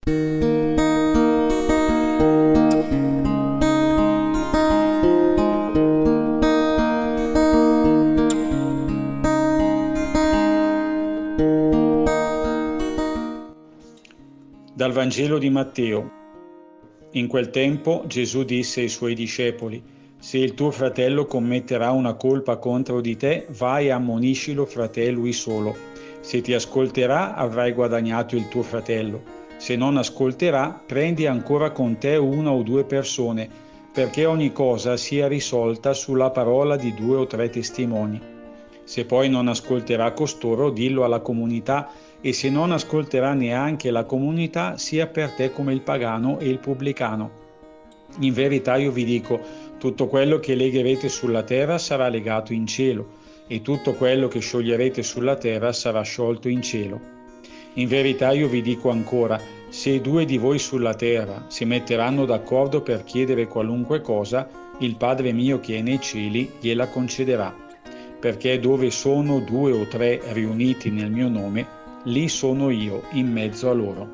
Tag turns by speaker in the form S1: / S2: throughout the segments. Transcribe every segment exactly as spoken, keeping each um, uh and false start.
S1: Dal Vangelo di Matteo. In quel tempo Gesù disse ai suoi discepoli: se il tuo fratello commetterà una colpa contro di te, vai e ammoniscilo fra te e lui solo. Se ti ascolterà, avrai guadagnato il tuo fratello. Se non ascolterà, prendi ancora con te una o due persone, perché ogni cosa sia risolta sulla parola di due o tre testimoni. Se poi non ascolterà costoro, dillo alla comunità, e se non ascolterà neanche la comunità, sia per te come il pagano e il pubblicano. In verità io vi dico, tutto quello che legherete sulla terra sarà legato in cielo, e tutto quello che scioglierete sulla terra sarà sciolto in cielo. In verità io vi dico ancora, se due di voi sulla terra si metteranno d'accordo per chiedere qualunque cosa, il Padre mio che è nei cieli gliela concederà. Perché dove sono due o tre riuniti nel mio nome, lì sono io in mezzo a loro.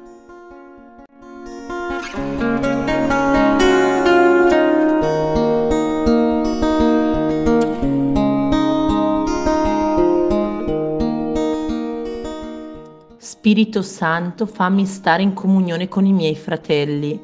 S2: Spirito Santo, fammi stare in comunione con i miei fratelli.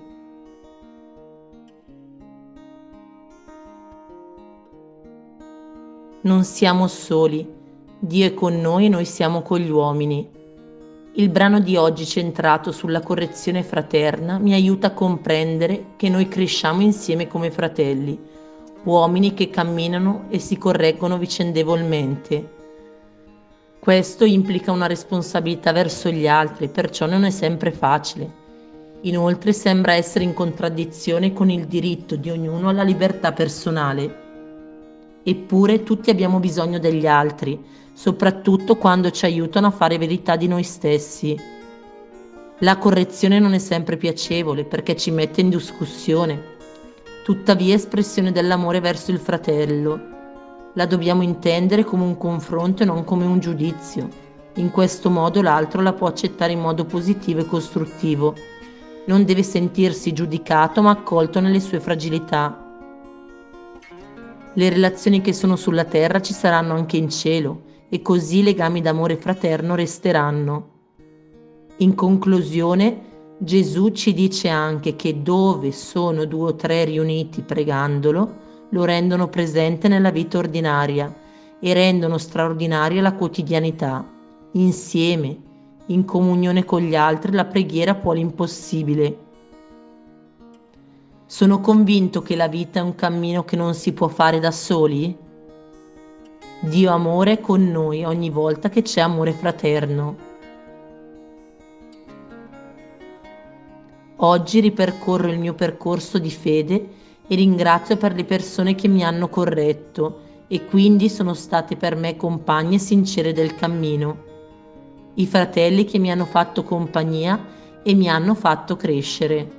S2: Non siamo soli, Dio è con noi e noi siamo con gli uomini. Il brano di oggi, centrato sulla correzione fraterna, mi aiuta a comprendere che noi cresciamo insieme come fratelli, uomini che camminano e si correggono vicendevolmente. Questo implica una responsabilità verso gli altri, perciò non è sempre facile. Inoltre sembra essere in contraddizione con il diritto di ognuno alla libertà personale. Eppure tutti abbiamo bisogno degli altri, soprattutto quando ci aiutano a fare verità di noi stessi. La correzione non è sempre piacevole perché ci mette in discussione, tuttavia è espressione dell'amore verso il fratello. La dobbiamo intendere come un confronto e non come un giudizio. In questo modo l'altro la può accettare in modo positivo e costruttivo. Non deve sentirsi giudicato ma accolto nelle sue fragilità. Le relazioni che sono sulla terra ci saranno anche in cielo e così i legami d'amore fraterno resteranno. In conclusione, Gesù ci dice anche che dove sono due o tre riuniti pregandolo, lo rendono presente nella vita ordinaria e rendono straordinaria la quotidianità. Insieme, in comunione con gli altri, la preghiera può l'impossibile. Sono convinto che la vita è un cammino che non si può fare da soli. Dio amore è con noi ogni volta che c'è amore fraterno. Oggi ripercorro il mio percorso di fede e ringrazio per le persone che mi hanno corretto e quindi sono state per me compagne sincere del cammino. I fratelli che mi hanno fatto compagnia e mi hanno fatto crescere.